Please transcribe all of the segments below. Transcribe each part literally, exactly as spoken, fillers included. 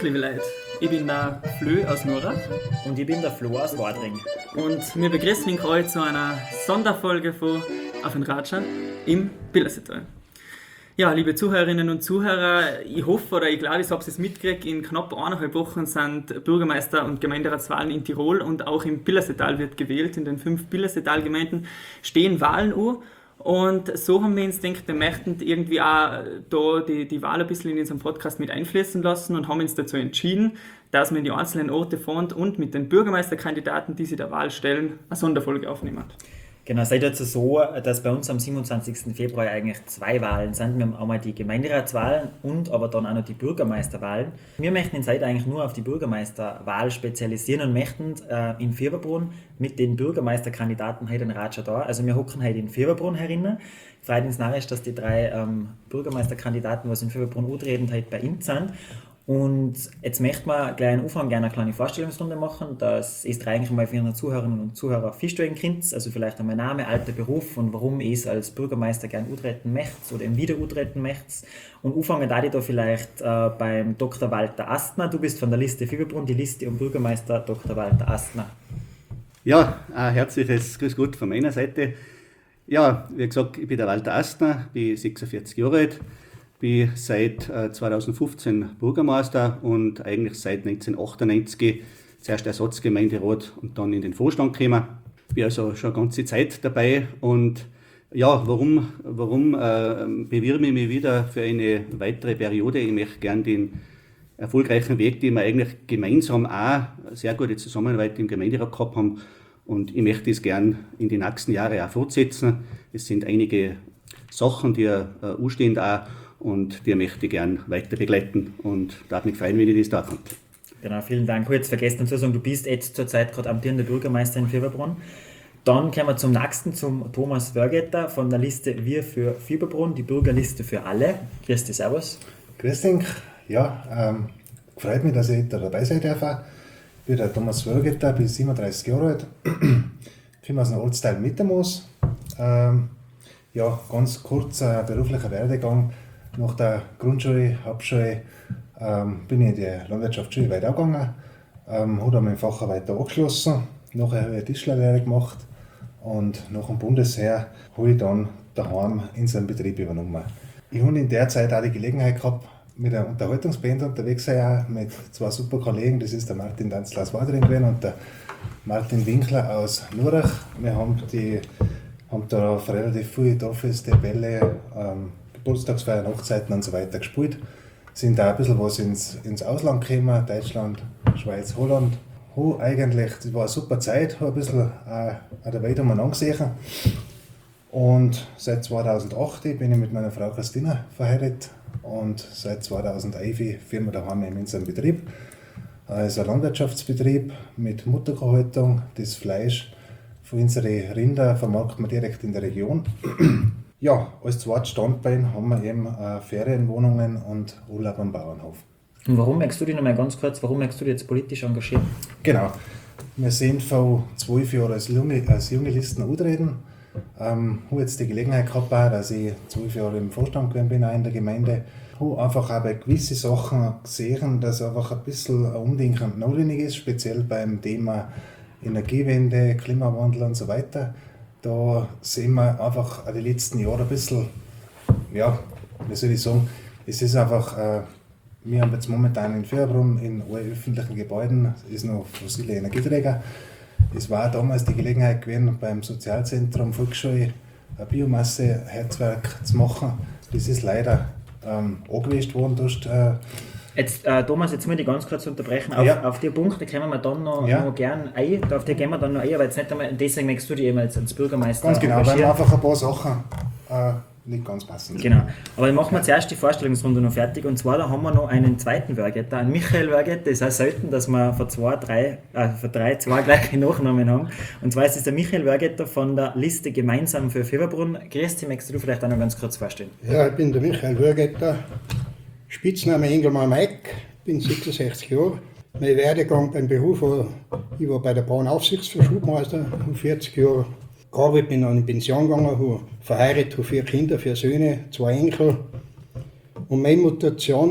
liebe Leute, ich bin der Flö aus Nurach. Und ich bin der Flo aus Wadring. Und wir begrüßen euch zu einer Sonderfolge von Auf den Ratscher im Pillersetal. Ja, liebe Zuhörerinnen und Zuhörer, ich hoffe oder ich glaube, ich habe es mitgekriegt, in knapp eineinhalb Wochen sind Bürgermeister- und Gemeinderatswahlen in Tirol und auch im Pillersetal wird gewählt. In den fünf Pillersetal-Gemeinden stehen Wahlen an. Und so haben wir uns gedacht, wir möchten irgendwie auch da die, die Wahl ein bisschen in unseren Podcast mit einfließen lassen und haben uns dazu entschieden, dass wir in die einzelnen Orte fahren und mit den Bürgermeisterkandidaten, die sich der Wahl stellen, eine Sonderfolge aufnehmen. Genau, es ist jetzt so, dass bei uns am siebenundzwanzigsten Februar eigentlich zwei Wahlen sind. Wir haben einmal die Gemeinderatswahlen und aber dann auch noch die Bürgermeisterwahlen. Wir möchten uns heute eigentlich nur auf die Bürgermeisterwahl spezialisieren und möchten äh, in Fieberbrunn mit den Bürgermeisterkandidaten heute in Ratscher da. Also wir hocken heute in Fieberbrunn herinnen. Freut uns narrisch, dass die drei ähm, Bürgermeisterkandidaten, was in Fieberbrunn antreten, heute bei uns sind. Und jetzt möchten wir gleich am Anfang gerne eine kleine Vorstellungsrunde machen, dass ihr eigentlich mal für unsere Zuhörerinnen und Zuhörer feststellen könnt, also vielleicht einmal Name, Alter, Beruf und warum ihr es als Bürgermeister gerne antreten möchtet oder eben wieder antreten möchtet. Und anfangen da da vielleicht äh, beim Doktor Walter Astner. Du bist von der Liste Fieberbrunn, die Liste um Bürgermeister Doktor Walter Astner. Ja, ein herzliches Grüß Gott von meiner Seite. Ja, wie gesagt, ich bin der Walter Astner, bin sechsundvierzig Jahre alt. Bin seit zweitausendfünfzehn Bürgermeister und eigentlich seit neunzehnhundertachtundneunzig zuerst Ersatzgemeinderat und dann in den Vorstand gekommen. Bin also schon eine ganze Zeit dabei und ja, warum, warum äh, bewirbe ich mich wieder für eine weitere Periode? Ich möchte gerne den erfolgreichen Weg, den wir eigentlich gemeinsam auch sehr gute Zusammenarbeit im Gemeinderat gehabt haben, und ich möchte es gerne in die nächsten Jahre auch fortsetzen. Es sind einige Sachen, die äh, anstehen auch, und die möchte ich gerne weiter begleiten und darf mich freuen, wenn ich das da kann. Genau, vielen Dank. Kurz vergessen zu sagen, du bist jetzt zurzeit gerade amtierender Bürgermeister in Fieberbrunn. Dann kommen wir zum nächsten, zum Thomas Wörgetter von der Liste Wir für Fieberbrunn, die Bürgerliste für alle. Grüß dich, servus. Grüß dich. Ja, ähm, freut mich, dass ich da dabei sein darf. Ich bin der Thomas Wörgetter, bin siebenunddreißig Jahre alt, komme aus einem Ortsteil Mittermoos. Ähm, ja, ganz kurzer beruflicher Werdegang. Nach der Grundschule, Hauptschule ähm, bin ich in die Landwirtschaftsschule Weidau gegangen, ähm, habe dann meinen Facharbeiter angeschlossen, nachher habe ich eine Tischlerlehre gemacht und nach dem Bundesheer habe ich dann daheim in so einem Betrieb übernommen. Ich habe in der Zeit auch die Gelegenheit gehabt, mit einer Unterhaltungsband unterwegs zu sein, mit zwei super Kollegen, das ist der Martin Danzler aus Wadring gewesen und der Martin Winkler aus Nurach. Wir haben, die, haben da auf relativ viele Dorffeste, Bälle, ähm, Geburtstagsfeiern, Hochzeiten und so weiter gespielt. Sind da ein bisschen was ins, ins Ausland gekommen, Deutschland, Schweiz, Holland. Ho, eigentlich, das war eine super Zeit, habe ein bisschen äh, an der Welt umeinander gesehen. Und seit zweitausendacht bin ich mit meiner Frau Christina verheiratet und seit zweitausendelf führen wir daheim in unserem Betrieb. Es ist ein Landwirtschaftsbetrieb mit Mutterkuhhaltung. Das Fleisch von unseren Rinder vermarkten wir direkt in der Region. Ja, als zweites Standbein haben wir eben äh, Ferienwohnungen und Urlaub am Bauernhof. Und warum möchtest du dich noch mal ganz kurz, warum möchtest du dich jetzt politisch engagieren? Genau, wir sind vor zwölf Jahren als junge, als junge Listen angetreten. Ähm, habe jetzt die Gelegenheit gehabt, dass ich zwölf Jahre im Vorstand gewesen bin, auch in der Gemeinde. Habe einfach auch bei gewissen Sachen gesehen, dass einfach ein bisschen ein Umdenken notwendig ist, speziell beim Thema Energiewende, Klimawandel und so weiter. Da sehen wir einfach die letzten Jahre ein bisschen, ja, wie soll ich sagen, es ist einfach, äh, wir haben jetzt momentan in Fieberbrunn in allen öffentlichen Gebäuden, ist noch fossile Energieträger. Es war damals die Gelegenheit gewesen, beim Sozialzentrum Volksschule ein Biomasse-Herzwerk zu machen. Das ist leider ähm, angewischt worden durch äh, Jetzt, äh, Thomas, jetzt muss ich ganz kurz unterbrechen. Auf, ja. auf die Punkte kommen wir dann noch, ja. noch gern ein. Auf die gehen wir dann noch ein, aber jetzt nicht einmal, deswegen möchtest du dich eben als, als Bürgermeister Ganz genau, weil engagieren. einfach ein paar Sachen äh, nicht ganz passen. Genau. Aber dann machen wir zuerst die Vorstellungsrunde noch fertig. Und zwar, da haben wir noch einen zweiten Wörgetter, einen Michael Wörgetter. Es ist auch selten, dass wir von zwei, drei, äh, von drei, zwei gleiche Nachnamen haben. Und zwar ist es der Michael Wörgetter von der Liste Gemeinsam für Fieberbrunn. Grüß dich, möchtest du vielleicht auch noch ganz kurz vorstellen? Ja, ich bin der Michael Wörgetter, Spitzname Engelmann Mike. Bin sechsundsechzig Jahre. Mein Werdegang beim Beruf war, ich war bei der Bauernaufsichtsschubmeister, habe vierzig Jahre gearbeitet, bin dann in Pension gegangen, habe verheiratet, habe vier Kinder, vier Söhne, zwei Enkel. Und meine Motivation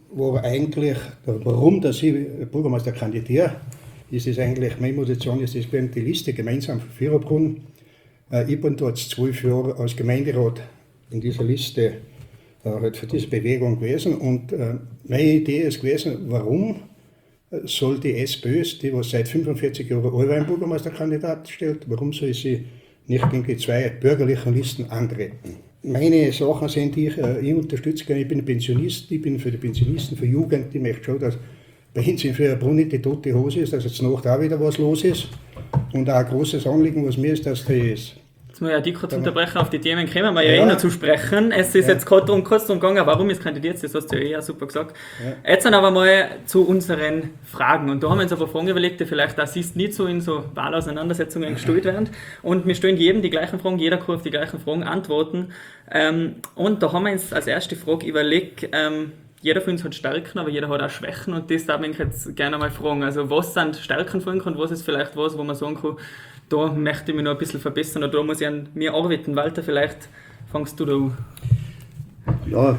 war eigentlich, warum dass ich Bürgermeister kandidiere, ist es eigentlich, meine Motivation ist es die Liste gemeinsam für Viererbrunn. Ich bin dort zwölf Jahre als Gemeinderat in dieser Liste halt für diese Bewegung gewesen und meine Idee ist gewesen, warum soll die SPÖ, die was seit fünfundvierzig Jahren allweil einen Bürgermeisterkandidat stellt, warum soll sie nicht gegen die zwei bürgerlichen Listen antreten? Meine Sachen sind, die ich, ich unterstütze gerne, ich bin Pensionist, ich bin für die Pensionisten, für Jugend, ich möchte schon, dass bei uns in Viererbrunn nicht die tote Hose ist, dass jetzt noch da wieder was los ist. Und auch ein großes Anliegen, was mir ist, dass das Jetzt muss ich ja dich kurz unterbrechen, auf die Themen kommen wir ja, ja eh noch zu sprechen. Es ist ja. jetzt gerade darum, kurz darum gegangen, warum ist kandidiert, das hast du ja eh super gesagt. Ja. Jetzt dann aber mal zu unseren Fragen. Und da haben wir uns aber Fragen überlegt, die vielleicht auch siehst nicht so in so Wahlauseinandersetzungen gestellt werden. Und wir stellen jedem die gleichen Fragen, jeder kann auf die gleichen Fragen antworten. Ähm, und da haben wir uns als erste Frage überlegt, ähm, jeder von uns hat Stärken, aber jeder hat auch Schwächen und das darf ich jetzt gerne mal fragen. Also was sind Stärken von uns und was ist vielleicht was, wo man sagen kann, da möchte ich mich noch ein bisschen verbessern oder da muss ich an mir arbeiten. Walter, vielleicht fängst du da an. Ja,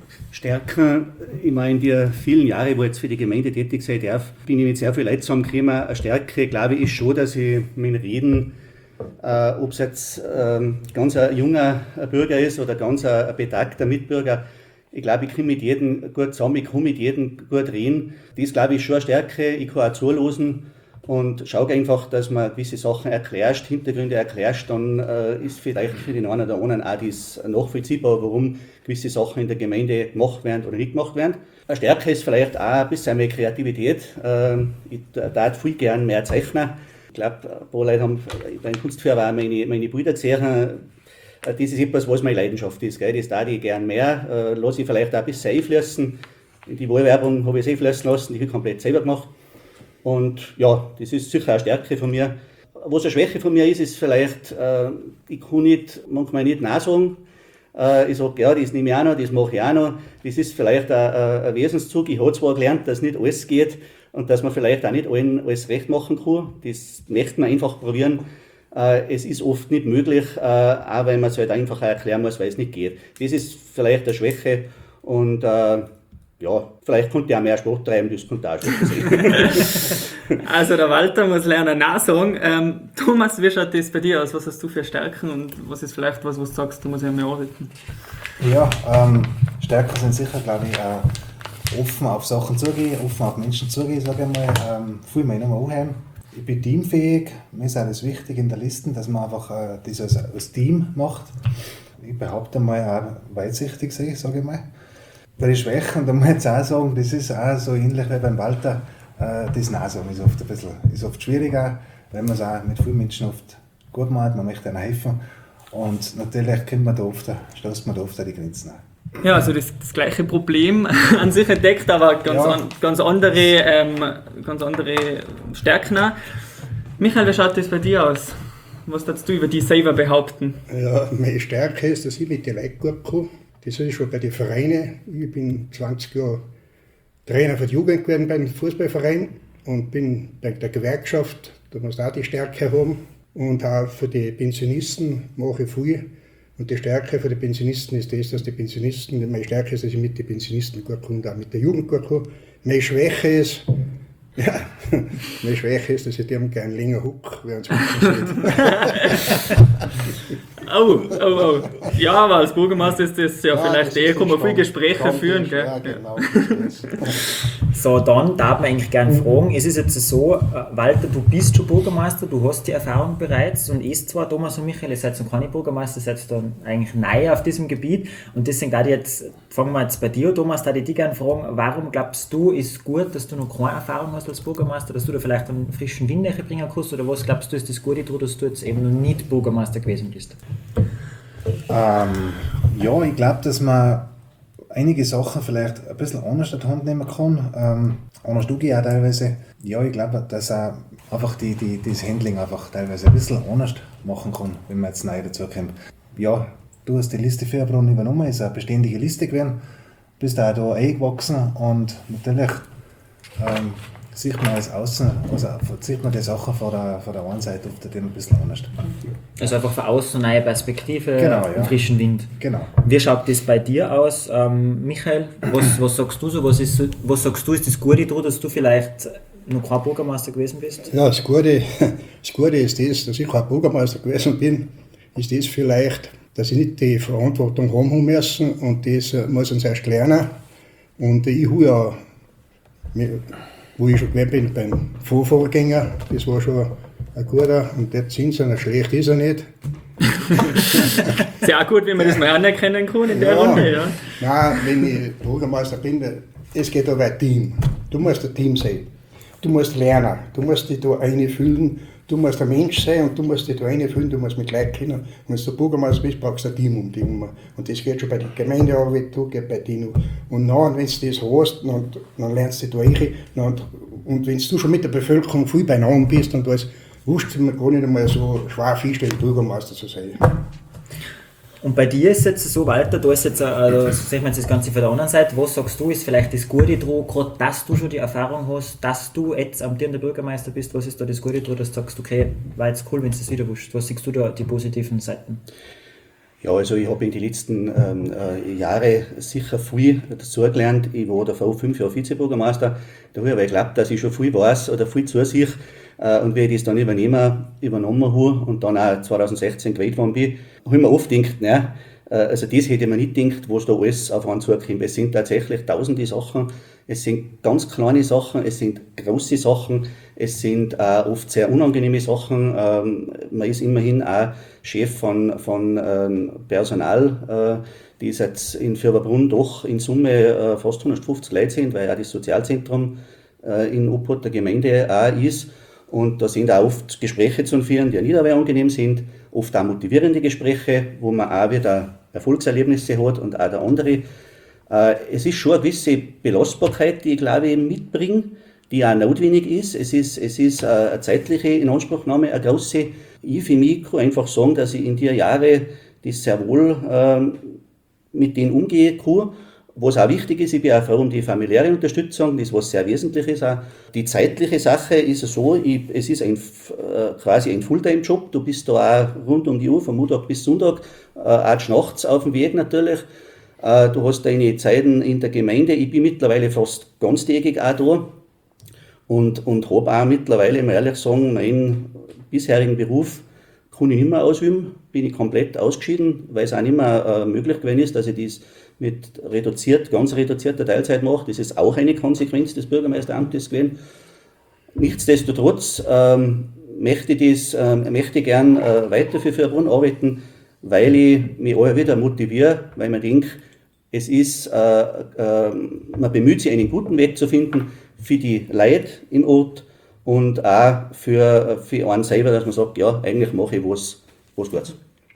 Stärken, ich meine, die vielen Jahre, wo ich jetzt für die Gemeinde tätig sein darf, bin ich mit sehr viel Leuten zusammengekommen. Eine Stärke, glaube ich, ist schon, dass ich mit Reden, äh, ob es jetzt äh, ganz ein junger Bürger ist oder ganz ein, ein betagter Mitbürger, ich glaube, ich komme mit jedem gut zusammen, ich kann mit jedem gut reden. Das, glaube ich, ist schon eine Stärke. Ich kann auch zuhören und schaue einfach, dass man gewisse Sachen erklärst, Hintergründe erklärst, dann äh, ist vielleicht für den einen oder anderen auch das nachvollziehbar, warum gewisse Sachen in der Gemeinde gemacht werden oder nicht gemacht werden. Eine Stärke ist vielleicht auch ein bisschen mehr Kreativität. Äh, ich darf viel gern mehr zeichnen. Ich glaube, ein paar Leute haben beim Kunstfeuer auch meine, meine Bilder gesehen. Das ist etwas, was meine Leidenschaft ist. Gell? Das darf ich gern mehr. Äh, lasse ich vielleicht auch ein bisschen einfließen. Die Wahlwerbung habe ich einfließen lassen, die habe ich komplett selber gemacht. Und ja, das ist sicher eine Stärke von mir. Was eine Schwäche von mir ist, ist vielleicht, äh, ich kann nicht, manchmal nicht Nein sagen. Äh, ich sage, ja, das nehme ich auch noch, das mache ich auch noch. Das ist vielleicht ein, ein Wesenszug. Ich habe zwar gelernt, dass nicht alles geht und dass man vielleicht auch nicht allen alles recht machen kann. Das möchte man einfach probieren. Es ist oft nicht möglich, auch wenn man es halt einfach erklären muss, weil es nicht geht. Das ist vielleicht eine Schwäche und äh, ja, vielleicht könnte er auch mehr Sport treiben, das könnte auch Schwäche sein. Also der Walter muss lernen, Nein sagen. Ähm, Thomas, wie schaut das bei dir aus? Was hast du für Stärken und was ist vielleicht was, was du sagst, du musst ja mehr arbeiten? Ja, ähm, Stärken sind sicher, glaube ich, äh, offen auf Sachen zugehen, offen auf Menschen zugehen, sage ich mal, ähm, viel mehr nochmal anhören. Ich bin teamfähig, mir ist auch das wichtig in der Liste, dass man einfach äh, das als, als Team macht. Ich behaupte mal auch weitsichtig sein, sage ich mal. Bei den Schwächen, da muss ich jetzt auch sagen, das ist auch so ähnlich wie beim Walter, äh, das Nein-Sagen ist oft ein bisschen, ist oft schwieriger, weil man es auch mit vielen Menschen oft gut macht, man möchte ihnen helfen und natürlich kommt man da oft, stößt man da oft an die Grenzen an. Ja, also das, das gleiche Problem an sich entdeckt, aber ganz, Ja. an, ganz, andere, ähm, ganz andere Stärken auch. Michael, wie schaut das bei dir aus? Was darfst du über dich selber behaupten? Ja, meine Stärke ist, dass ich mit den Leuten gut komme. Das ist schon bei den Vereinen. Ich bin zwanzig Jahre Trainer für die Jugend geworden beim Fußballverein und bin bei der Gewerkschaft, da muss auch die Stärke haben. Und auch für die Pensionisten mache ich viel. Und die Stärke für die Pensionisten ist das, dass die Pensionisten, meine Stärke ist, dass ich mit den Pensionisten gut komme und auch mit der Jugend gut komme. Meine Schwäche ist, ja, meine Schwäche ist, dass ich dem gerne länger huck, während es mich Oh, oh, oh. Ja, aber als Bürgermeister ist das ja, vielleicht eh, kann man viele Gespräche führen. Gell? Ja, genau. So, dann darf man eigentlich gerne fragen, es ist jetzt so, äh, Walter, du bist schon Bürgermeister, du hast die Erfahrung bereits und ist zwar Thomas und Michael, ihr seid noch keine Bürgermeister, seid dann eigentlich neu auf diesem Gebiet und deswegen da jetzt, fangen wir jetzt bei dir, Thomas, da ich dich gerne fragen, warum glaubst du, ist gut, dass du noch keine Erfahrung hast als Bürgermeister, dass du da vielleicht einen frischen Wind bringen kannst oder was glaubst du, ist das Gute daran, dass du jetzt eben noch nicht Bürgermeister gewesen bist? Ähm, ja, ich glaube, dass man einige Sachen vielleicht ein bisschen anders in die Hand nehmen kann. Ähm, anders tue ich auch teilweise. Ja, ich glaube, dass auch einfach die, die, das Handling einfach teilweise ein bisschen anders machen kann, wenn man jetzt neu dazu kommt. Ja, du hast die Liste Viererbrunn übernommen, ist eine beständige Liste gewesen, bist auch da eingewachsen und natürlich ähm, sieht man als Außen, also sieht man die Sachen von der, von der einen Seite oft ein bisschen anders. Also einfach von außen eine neue Perspektive, Genau, einen ja. frischen Wind. Genau. Wie schaut das bei dir aus, ähm, Michael? Was, was sagst du so? Was, ist, was sagst du, ist das Gute daran, dass du vielleicht noch kein Bürgermeister gewesen bist? Ja, das Gute, das Gute ist das, dass ich kein Bürgermeister gewesen bin, ist das vielleicht, dass ich nicht die Verantwortung haben müssen und das muss uns erst lernen. Und ich habe ja, wo ich schon gewesen bin, beim Vorvorgänger, das war schon ein guter und der Zinsen, schlecht ist er nicht. Sehr gut, wie man das mal anerkennen kann in der Ja. Runde. Ja. Nein, wenn ich Bürgermeister bin, es geht aber ein Team. Du musst ein Team sein. Du musst lernen, du musst dich da einfühlen, du musst ein Mensch sein und du musst dich da einfühlen, du musst mit Leuten kennen. Wenn du Bürgermeister bist, brauchst du ein Team um dich herum. Und das geht schon bei der Gemeindearbeit, du geht bei dir noch. Und dann, wenn du das hast, dann, dann lernst du da rein. Und, und wenn du schon mit der Bevölkerung viel beieinander bist, dann ist es mir gar nicht einmal so schwer feststellen, Bürgermeister zu sein. Und bei dir ist es jetzt so, Walter, da ist jetzt, also sehen wir jetzt das Ganze von der anderen Seite, was sagst du, ist vielleicht das Gute daran, gerade dass du schon die Erfahrung hast, dass du jetzt amtierender Bürgermeister bist, was ist da das Gute daran, dass du sagst, okay, war jetzt cool, wenn du das wieder wusst. Was siehst du da, die positiven Seiten? Ja, also ich habe in den letzten ähm, äh, Jahren sicher viel dazugelernt. Ich war davor fünf Jahre Vizebürgermeister. Da habe ich aber geglaubt, dass ich schon viel weiß oder viel zusehe. Äh, und wie ich das dann übernehmen, übernommen habe und dann auch zwanzig sechzehn gewählt worden bin, habe ich mir oft gedacht, nein, äh, also das hätte ich mir nicht gedacht, was da alles auf einen zukommt. Es sind tatsächlich tausende Sachen, es sind ganz kleine Sachen, es sind große Sachen, es sind äh, oft sehr unangenehme Sachen. Ähm, man ist immerhin auch Chef von, von ähm, Personal, äh, die jetzt in Fürwerbrunn doch in Summe äh, fast hundertfünfzig Leute sind, weil auch das Sozialzentrum äh, in Obhut der Gemeinde auch ist. Und da sind auch oft Gespräche zu führen, die nicht aber angenehm sind, oft auch motivierende Gespräche, wo man auch wieder Erfolgserlebnisse hat und auch der andere. Äh, es ist schon eine gewisse Belastbarkeit, die ich glaube ich mitbringe, die auch notwendig ist. Es ist, es ist eine zeitliche Inanspruchnahme, eine grosse. Ich für mich kann einfach sagen, dass ich in den Jahren das sehr wohl ähm, mit denen umgehen kann. Was auch wichtig ist, ich bin auch froh um die familiäre Unterstützung, das was sehr wesentlich ist. Auch. Die zeitliche Sache ist so, ich, es ist ein, äh, quasi ein Fulltime-Job, du bist da auch rund um die Uhr, von Montag bis Sonntag, äh, auch nachts auf dem Weg natürlich. Äh, du hast deine Zeiten in der Gemeinde, ich bin mittlerweile fast ganztägig auch da und, und habe auch mittlerweile, mal ehrlich sagen, meinen bisherigen Beruf kann ich nicht mehr ausüben, bin ich komplett ausgeschieden, weil es auch nicht mehr äh, möglich gewesen ist, dass ich das mit reduziert, ganz reduzierter Teilzeit mache. Das ist auch eine Konsequenz des Bürgermeisteramtes gewesen. Nichtsdestotrotz ähm, möchte ich das, ähm, möchte gern äh, weiter für Fürwerbrunn arbeiten, weil ich mich auch wieder motiviere, weil man denkt, es ist, äh, äh, man bemüht sich, einen guten Weg zu finden für die Leute im Ort und auch für, für einen selber, dass man sagt, ja, eigentlich mache ich was, was Gutes.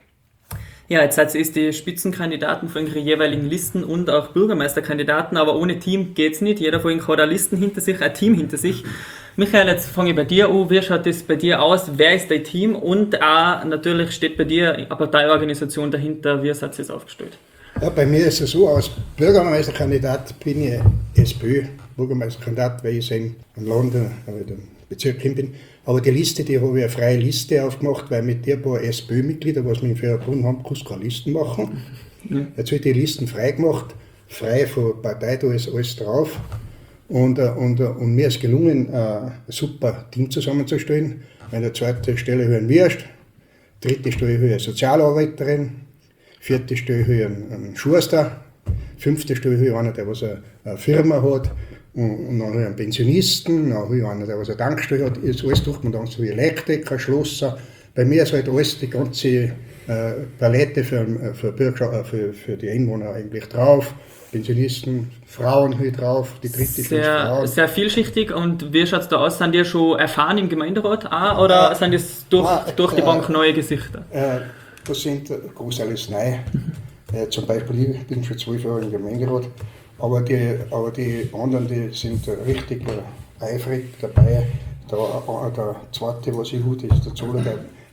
Ja, jetzt seid ihr die Spitzenkandidaten von ihren jeweiligen Listen und auch Bürgermeisterkandidaten, aber ohne Team geht es nicht. Jeder von ihnen hat eine Listen hinter sich, ein Team hinter sich. Michael, jetzt fange ich bei dir an. Wie schaut das bei dir aus? Wer ist dein Team? Und auch natürlich steht bei dir eine Parteiorganisation dahinter. Wie seid ihr es aufgestellt? Ja, bei mir ist es so, als Bürgermeisterkandidat bin ich SPÖ-Bürgermeisterkandidat, weil ich in Land, äh, dem Bezirk bin. Aber die Liste, die habe ich eine freie Liste aufgemacht, weil mit der paar SPÖ-Mitglieder, was wir in Fürwerbrunn haben, kannst du keine Listen machen. Mhm. Jetzt habe ich die Listen frei gemacht, frei von Partei, da ist alles drauf. Und, und, und mir ist gelungen, ein super Team zusammenzustellen. An der zweiten Stelle habe ich einen Wirst, dritte Stelle habe ich eine Sozialarbeiterin, vierte Stelle habe ich einen Schuster, fünfte Stelle habe ich einen, der was eine Firma hat. Und dann habe ich einen Pensionisten, dann habe ich einen, der was eine Tankstelle hat, ist alles durch, und dann so wie Elektriker, Schlosser. Bei mir ist halt alles, die ganze äh, Palette für, für, Bürger, für, für die Einwohner eigentlich drauf. Pensionisten, Frauen habe ich drauf, die dritte sehr, Frauen. Sehr vielschichtig. Und wie schaut es da aus? Sind die schon erfahren im Gemeinderat auch, oder äh, sind das durch, äh, durch die Bank äh, neue Gesichter? Äh, das sind großteils neu. äh, zum Beispiel, ich bin schon zwölf Jahre im Gemeinderat. Aber die, aber die anderen, die sind richtig äh, eifrig dabei. Der, der zweite, was ich habe, ist der Zoller, der,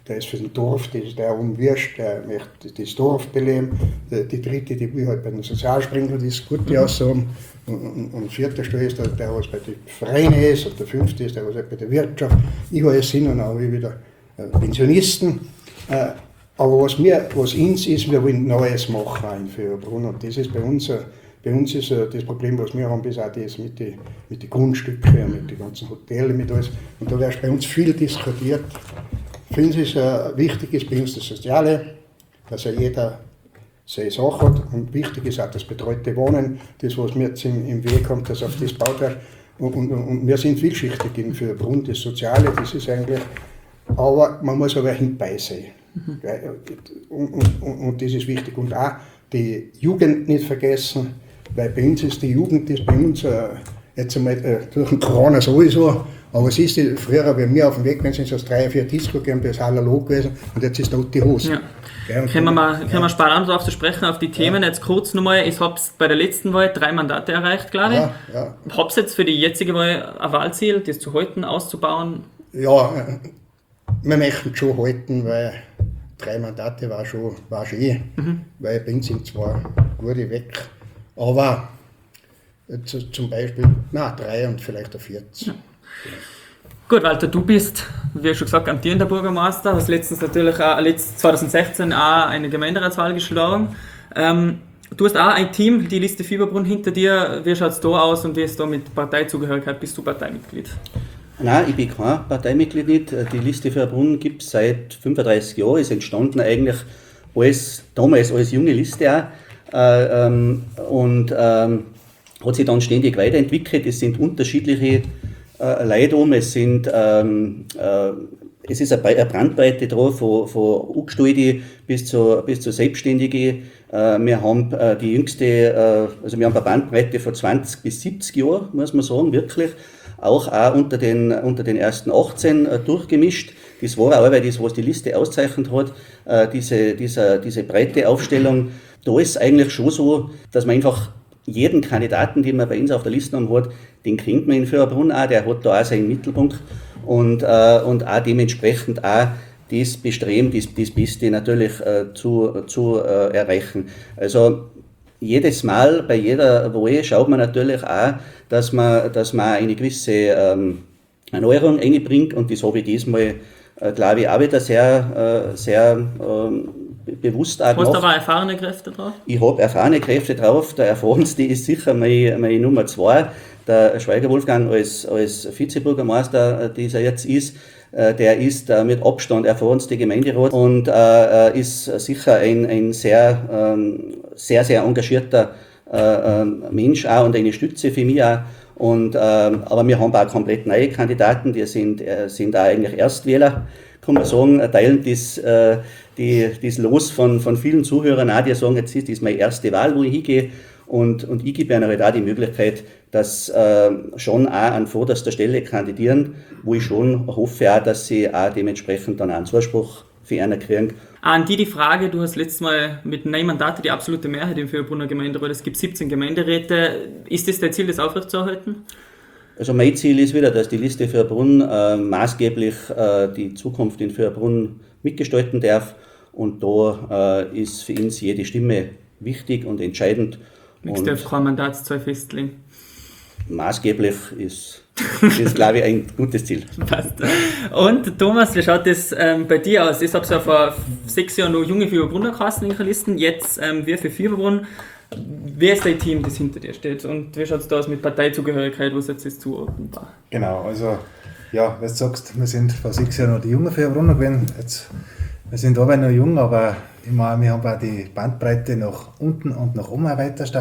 der ist für den Dorf, das ist der umwirst, der möchte das Dorf beleben. Die, die dritte, die will halt bei den Sozialspringeln das Gute mhm. aussagen. Und, und, und vierter Stelle ist der, der, was bei den Vereinen ist, und der fünfte ist der, was halt bei der Wirtschaft. Ich habe es sind und auch wieder äh, Pensionisten. Äh, aber was, wir, was uns ist, wir wollen Neues machen in Fürbrunn. Und das ist bei uns, äh, bei uns ist äh, das Problem, was wir haben, ist auch das mit den mit die Grundstücken, mit den ganzen Hotels, mit alles. Und da wird bei uns viel diskutiert. Für uns ist äh, wichtig ist bei uns das Soziale, dass ja jeder seine Sache hat. Und wichtig ist auch das betreute Wohnen, das, was mir jetzt im, im Weg kommt, dass auf das gebaut wird. Und, und, und wir sind vielschichtig in Fürbrunn, das Soziale, das ist eigentlich, aber man muss aber hinbeißen. Mhm. Und, und, und, und das ist wichtig. Und auch die Jugend nicht vergessen, weil bei uns ist die Jugend, das bei uns äh, jetzt einmal äh, durch den Corona sowieso, aber es ist die, früher, wenn wir auf dem Weg sind, sind es drei, vier Disco gegeben, das ist analog gewesen und jetzt ist dort die Hose. Ja. Ja, können wir mal, können wir sparen darauf zu sprechen, auf die Themen. Ja. Jetzt kurz nochmal, ich habe bei der letzten Wahl drei Mandate erreicht, glaube ich. Ja, ja. Habt ihr jetzt für die jetzige Wahl ein Wahlziel, das zu halten, auszubauen? Ja, wir möchten schon halten, weil drei Mandate war schon, war schon eh, mhm. weil bei uns sind zwar gute weg, aber jetzt zum Beispiel, na drei und vielleicht ein vierzig. Ja. Gut, Walter, du bist, wie schon gesagt, amtierender Bürgermeister, hast letztens natürlich auch, zwanzig sechzehn auch eine Gemeinderatswahl geschlagen. Ähm, du hast auch ein Team, die Liste Fieberbrunn hinter dir. Wie schaut es da aus und wie ist da mit Parteizugehörigkeit? Bist du Parteimitglied? Nein, ich bin kein Parteimitglied nicht. Die Liste Fieberbrunn gibt es seit fünfunddreißig Jahren, ist entstanden eigentlich als, damals als junge Liste auch. Äh, ähm, und ähm, hat sich dann ständig weiterentwickelt. Es sind unterschiedliche äh, Leute um, es sind ähm, äh, es ist eine Bandbreite drauf, von, von Angestellte bis zu, bis zu Selbstständige. Äh, wir haben äh, die jüngste, äh, also wir haben eine Bandbreite von zwanzig bis siebzig Jahren, muss man sagen, wirklich. Auch, auch unter, den, unter den ersten achtzehn äh, durchgemischt. Das war auch, weil das, was die Liste auszeichnet hat, äh, diese, diese, diese breite Aufstellung. Da ist es eigentlich schon so, dass man einfach jeden Kandidaten, den man bei uns auf der Liste haben hat, den kennt man in Fürbrunn auch, der hat da auch seinen Mittelpunkt und, äh, und auch dementsprechend auch das Bestreben, das, das Beste natürlich äh, zu, zu äh, erreichen. Also jedes Mal, bei jeder Wahl schaut man natürlich auch, dass man, dass man eine gewisse ähm, Erneuerung einbringt und das habe ich diesmal, äh, glaube ich, auch wieder sehr, äh, sehr ähm, bewusst auch gemacht. Hast du aber erfahrene Kräfte drauf? Ich habe erfahrene Kräfte drauf. Der erfahrenste ist sicher meine, meine Nummer zwei, der Schweiger Wolfgang als, als Vizebürgermeister, dieser jetzt ist. Der ist der mit Abstand erfahrenste Gemeinderat und äh, ist sicher ein, ein sehr, ähm, sehr, sehr engagierter äh, Mensch auch und eine Stütze für mich auch. Und, äh, aber wir haben auch komplett neue Kandidaten, die sind, äh, sind auch eigentlich Erstwähler, kann man sagen, teilen das, äh, die, das Los von, von vielen Zuhörern auch, die sagen, jetzt ist das meine erste Wahl, wo ich hingehe. Und, und ich gebe ihnen halt auch die Möglichkeit, dass äh, schon auch an vorderster Stelle kandidieren, wo ich schon hoffe, auch, dass sie auch dementsprechend dann auch einen Zuspruch für einen kriegen. An die die Frage, du hast letztes Mal mit neun Mandaten die absolute Mehrheit im Fürbrunner Gemeinderat, es gibt siebzehn Gemeinderäte. Ist das dein Ziel, das aufrechtzuerhalten? Also mein Ziel ist wieder, dass die Liste Fürbrunn äh, maßgeblich äh, die Zukunft in Fürbrunn mitgestalten darf. Und da äh, ist für uns jede Stimme wichtig und entscheidend. Ich darf kein Mandatszahl festlegen. Maßgeblich ist, ist glaube ich, ein gutes Ziel. Passt. Und Thomas, wie schaut das ähm, bei dir aus? Ich habe ja vor sechs Jahren noch junge Fieberbrunner geheißen in den Listen, jetzt ähm, wir für Fieberbrunn. Wer ist dein Team, das hinter dir steht? Und wie schaut es da aus mit Parteizugehörigkeit, was jetzt ist zuordnenbar? Genau, also ja, wie du sagst, wir sind vor sechs Jahren noch die jungen Fieberbrunner gewesen. Jetzt, wir sind aber noch jung, aber ich meine, wir haben auch die Bandbreite nach unten und nach oben erweitert.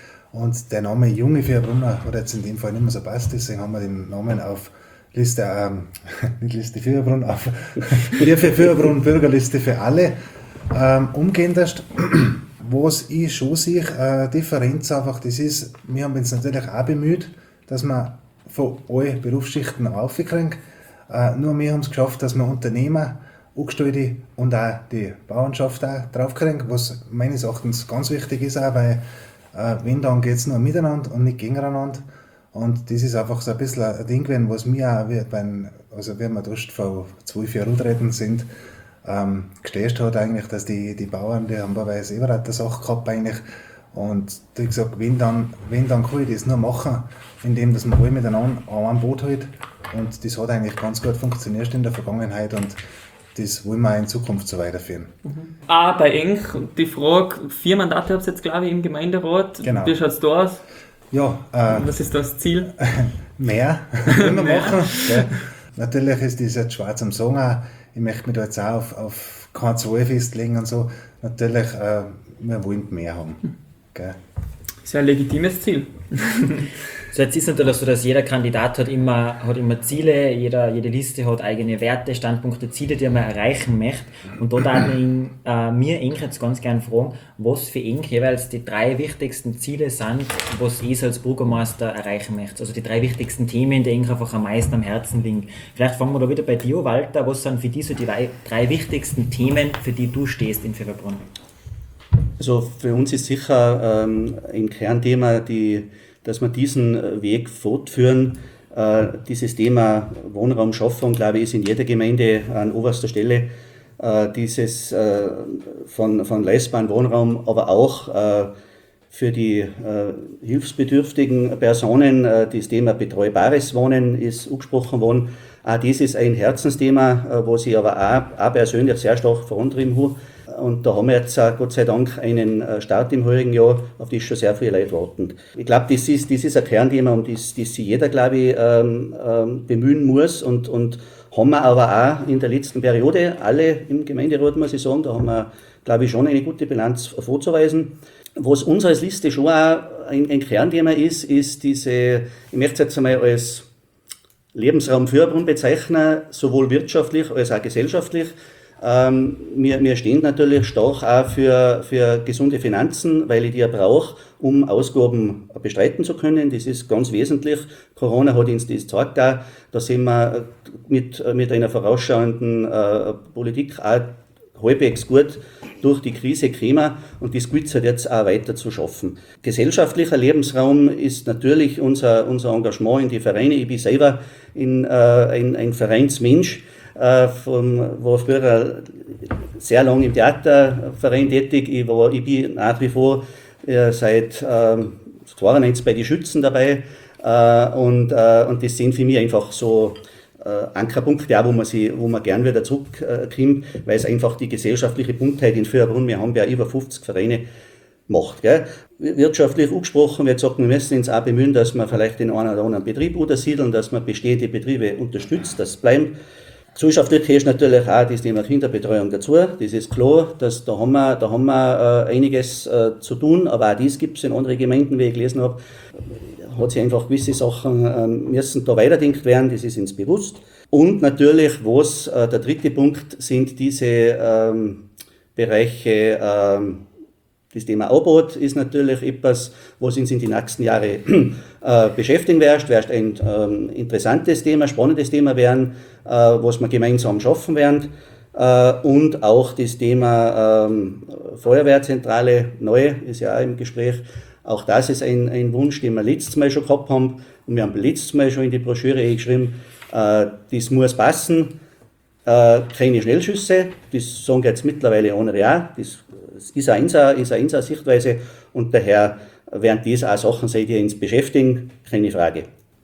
Und der Name Junge Fieberbrunner hat jetzt in dem Fall nicht mehr so passt, deswegen haben wir den Namen auf Liste, ähm, nicht Liste Fieberbrunn, auf Wir für Fieberbrunn, Bürgerliste für alle ähm, umgehend ist. Was ich schon sehe, äh, Differenz einfach, das ist, wir haben uns natürlich auch bemüht, dass wir von allen Berufsschichten aufkriegen. Äh, nur wir haben es geschafft, dass wir Unternehmer, Angestellte und auch die Bauernschaft auch draufkriegen, was meines Erachtens ganz wichtig ist, auch, weil äh, wenn, dann geht es nur miteinander und nicht gegeneinander. Und das ist einfach so ein bisschen ein Ding gewesen, was mir auch, wie, beim, also wenn wir erst vor zwölf Jahren reden sind, ähm, gestehst hat eigentlich, dass die, die Bauern, die haben bei uns überall eine Sache gehabt eigentlich. Und wie gesagt, wenn dann, wenn dann kann ich das nur machen, indem dass man alle miteinander an einem Boot hält. Und das hat eigentlich ganz gut funktioniert in der Vergangenheit und das wollen wir auch in Zukunft so weiterführen. Mhm. Ah, bei Enk, die Frage, vier Mandate habt ihr jetzt, glaube ich, im Gemeinderat. Genau. Wie schaut es da aus? Ja, äh, Was ist das Ziel? mehr wollen wir machen. Ja. Natürlich ist das jetzt schwer zum Sagen. Auch. Ich möchte mich da jetzt auch auf, auf keine Zahl festlegen und so. Natürlich, äh, wir wollen mehr haben. Gell? Ist ja ein legitimes Ziel. So, jetzt ist natürlich so, dass jeder Kandidat hat immer, hat immer Ziele, jeder, jede Liste hat eigene Werte, Standpunkte, Ziele, die man erreichen möchte. Und da darf ich äh, mir Enk jetzt ganz gerne fragen, was für Enk jeweils die drei wichtigsten Ziele sind, was ich als Bürgermeister erreichen möchte. Also die drei wichtigsten Themen, die Enk einfach am meisten am Herzen liegen. Vielleicht fangen wir da wieder bei dir, Walter. Was sind für dich so die drei wichtigsten Themen, für die du stehst in Pfefferbrunn? Also für uns ist sicher ähm, ein Kernthema, die, dass wir diesen Weg fortführen. Äh, dieses Thema Wohnraumschaffung, glaube ich, ist in jeder Gemeinde an oberster Stelle. Äh, dieses äh, von, von leistbaren Wohnraum, aber auch äh, für die äh, hilfsbedürftigen Personen. Äh, das Thema betreubares Wohnen ist angesprochen worden. Auch das ist ein Herzensthema, äh, wo ich aber auch, auch persönlich sehr stark vorantrieben habe. Und da haben wir jetzt äh, Gott sei Dank einen äh, Start im heurigen Jahr, auf das schon sehr viele Leute warten. Ich glaube, das ist, das ist ein Kernthema, um das, das sich jeder, glaube ich, ähm, ähm, bemühen muss. Und, und haben wir aber auch in der letzten Periode, alle im Gemeinderat, muss ich sagen, da haben wir, glaube ich, schon eine gute Bilanz vorzuweisen. Was uns als Liste schon auch ein, ein Kernthema ist, ist diese, ich möchte es jetzt einmal als Lebensraum Pfefferbrunn bezeichnen, sowohl wirtschaftlich als auch gesellschaftlich. Ähm, wir, wir stehen natürlich stark auch für, für gesunde Finanzen, weil ich die ja brauche, um Ausgaben bestreiten zu können. Das ist ganz wesentlich. Corona hat uns das gezeigt auch. Da sind wir mit, mit einer vorausschauenden äh, Politik auch halbwegs gut durch die Krise gekommen und das gilt es halt jetzt auch weiter zu schaffen. Gesellschaftlicher Lebensraum ist natürlich unser, unser Engagement in die Vereine. Ich bin selber in, äh, ein, ein Vereinsmensch. Von, war früher sehr lange im Theaterverein tätig. Ich, war, ich bin nach wie vor äh, seit äh, zweiundneunzig bei den Schützen dabei. Äh, und, äh, und das sind für mich einfach so äh, Ankerpunkte, auch, wo man, sie, wo man gern wieder zurückkommt, weil es einfach die gesellschaftliche Buntheit in Pfefferbrunn, wir haben ja über fünfzig Vereine, macht. Gell? Wirtschaftlich angesprochen, wir gesagt, wir müssen uns auch bemühen, dass wir vielleicht den einen oder anderen Betrieb untersiedeln, dass man bestehende Betriebe unterstützt, dass es bleibt. Gesellschaftlich ist natürlich auch das Thema Kinderbetreuung dazu. Das ist klar, dass da haben wir, da haben wir äh, einiges äh, zu tun, aber auch dies gibt es in anderen Gemeinden, wie ich gelesen habe. Hat sich einfach gewisse Sachen äh, müssen da weiterdenkt werden, das ist uns bewusst. Und natürlich, was äh, der dritte Punkt sind diese ähm, Bereiche, ähm, das Thema Anbot ist natürlich etwas, was uns in die nächsten Jahre äh, beschäftigen wird, wird ein ähm, interessantes Thema, spannendes Thema werden, äh, was wir gemeinsam schaffen werden. Äh, und auch das Thema ähm, Feuerwehrzentrale neu ist ja auch im Gespräch. Auch das ist ein, ein Wunsch, den wir letztes Mal schon gehabt haben. Und wir haben letztes Mal schon in die Broschüre geschrieben, äh, das muss passen. Äh, keine Schnellschüsse, das sagen jetzt mittlerweile andere auch. Das ist eine Einser-Sichtweise und daher werden dies auch Sachen sein, die uns beschäftigen, keine Frage.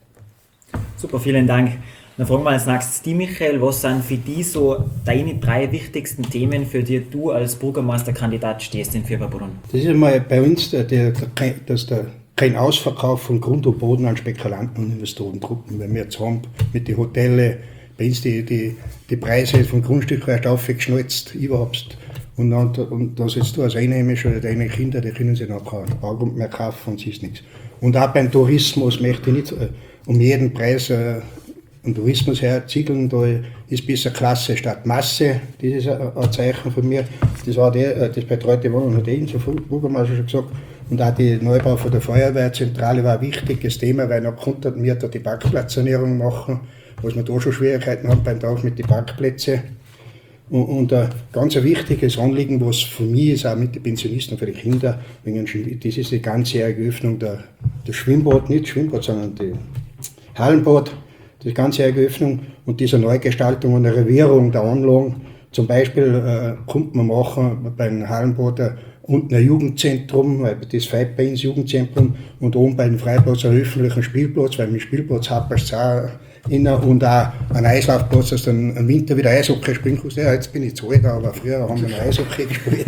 Super, vielen Dank. Dann fragen wir als nächstes die Michael, was sind für dich so deine drei wichtigsten Themen, für die du als Bürgermeisterkandidat stehst in Pfefferbrunn? Das ist einmal bei uns, der, der, der, dass der, kein Ausverkauf von Grund und Boden an Spekulanten und Investorengruppen, weil wir jetzt haben mit den Hotels, bei uns die, die, die Preise vom Grundstück erst aufgeschnalzt, überhaupt. Und, dann, und da sitzt du als Einheimischer oder deine Kinder, die können sich noch keinen Baugrund mehr kaufen und es ist nichts. Und auch beim Tourismus möchte ich nicht äh, um jeden Preis äh, einen Tourismus herziegeln, da ist besser Klasse statt Masse, das ist ein, ein Zeichen von mir. Das war der, das betreute Wohnung, hat eh unser Bürgermeister schon gesagt. Und auch der Neubau von der Feuerwehrzentrale war ein wichtiges Thema, weil noch konnten wir da die Parkplatzsanierung machen, was wir da schon Schwierigkeiten haben beim Tag mit den Parkplätzen. Und, und ein ganz wichtiges Anliegen, was für mich ist, auch mit den Pensionisten, für die Kinder, das ist die ganzjährige Öffnung der, der Schwimmbad, nicht Schwimmbad, sondern die Hallenbad, die ganzjährige Öffnung und diese Neugestaltung und Renovierung der Anlagen Zum Beispiel äh, konnte man machen beim Hallenboden unten ein Jugendzentrum, weil das fährt bei uns Jugendzentrum, und oben bei dem Freiplatz einen öffentlichen Spielplatz, weil mit dem Spielplatz hat man es auch innen, und auch einen Eislaufplatz, dass du dann im Winter wieder Eishockey spielen kannst. Ja, jetzt bin ich zu alt, aber früher haben wir noch Eishockey gespielt.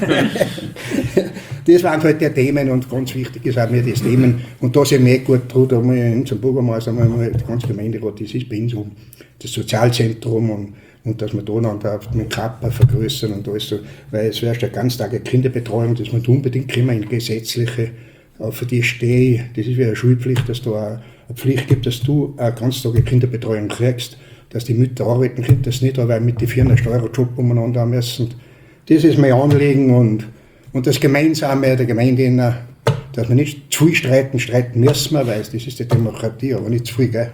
Das waren halt die Themen, und ganz wichtig ist auch mir das Themen. Und da sind wir eh gut dran, da haben wir unseren Bürgermeister, die ganze Gemeinderat, das ist bei uns um das Sozialzentrum, und und dass wir da dann da mit Kappa vergrößern und alles so, weil es wäre eine ganztägige Kinderbetreuung, das muss unbedingt kommen in gesetzliche, auch für die stehe ich, das ist wie eine Schulpflicht, dass da eine Pflicht gibt, dass du eine ganztägige Kinderbetreuung kriegst, dass die Mütter arbeiten können, das nicht, weil mit den Firmen einen Steuerjob umeinander haben müssen. Das ist mein Anliegen, und, und das Gemeinsame der Gemeinde, dass wir nicht zu viel streiten, streiten müssen wir, weil das ist die Demokratie, aber nicht zu viel, gell?